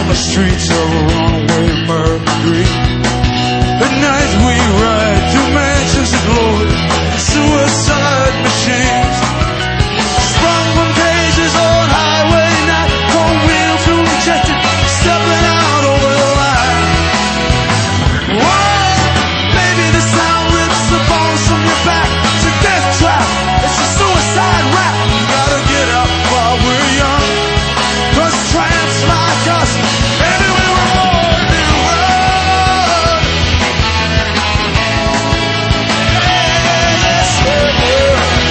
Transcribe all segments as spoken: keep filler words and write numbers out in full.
the streets of a runaway Mercury. At night we ride through mansions of glory, suicide machines. Sprung from cages on highway night, four wheel fuel injected, stepping out over the line. Whoa, baby, the sound rips the bones from your back. It's a death trap, it's a suicide rap. We gotta get out while we're young, 'cause tramps like us, baby, we were born to run. Yes, sir.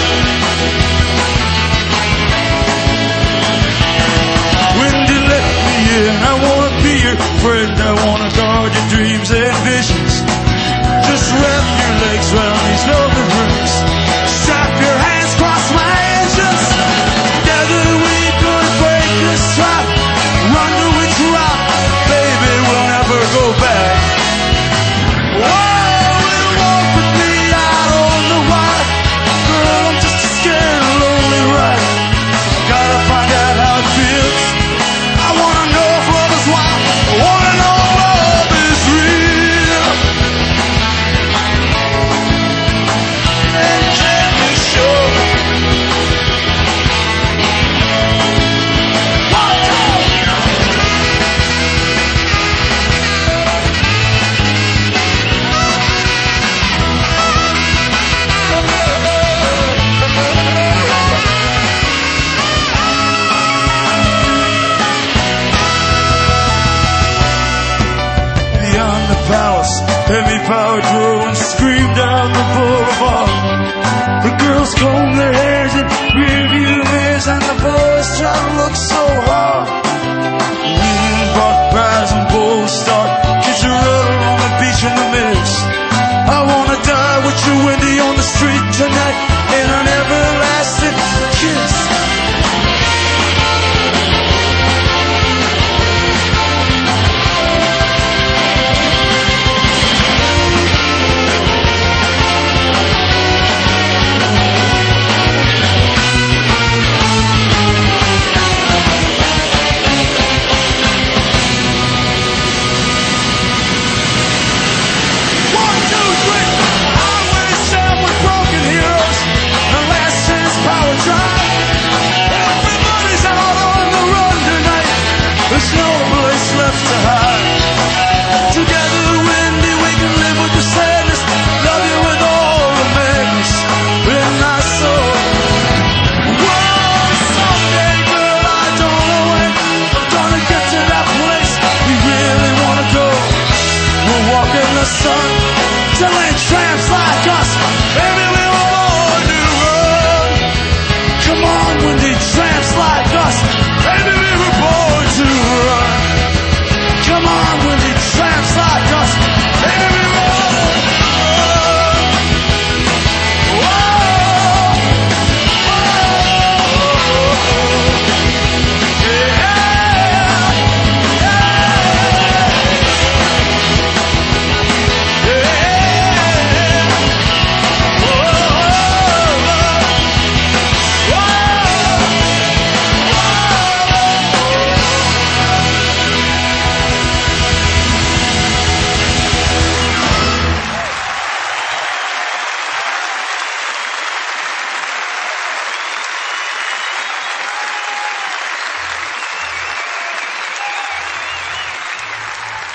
When you let me in, I wanna be your friend. I wanna guard your dreams and visions. Just wrap your legs round these velvet rings. Strap your hands across my engines. Together we could break this trap. Run to which rock, baby, we'll never go back. Whoa, will walk with me out on the wire. Girl, I'm just a scared, lonely ride. Gotta find out how it feels. I wanna know if love is wild. I wanna know if love is real. And can you show me? One time. Beyond the palace, heavy power drove and screamed down the boulevard. The girls comb their hairs in rearview mirrors, and the boys try to look so hard. Leaning bark pies and bulls start, kids are running on the beach in the mist. I wanna die with you, Wendy, on the street tonight in an everlasting kiss. One, two, three. Highway Sam with broken heroes. The last chance power drive. Everybody's out on the run tonight. There's no place left to hide.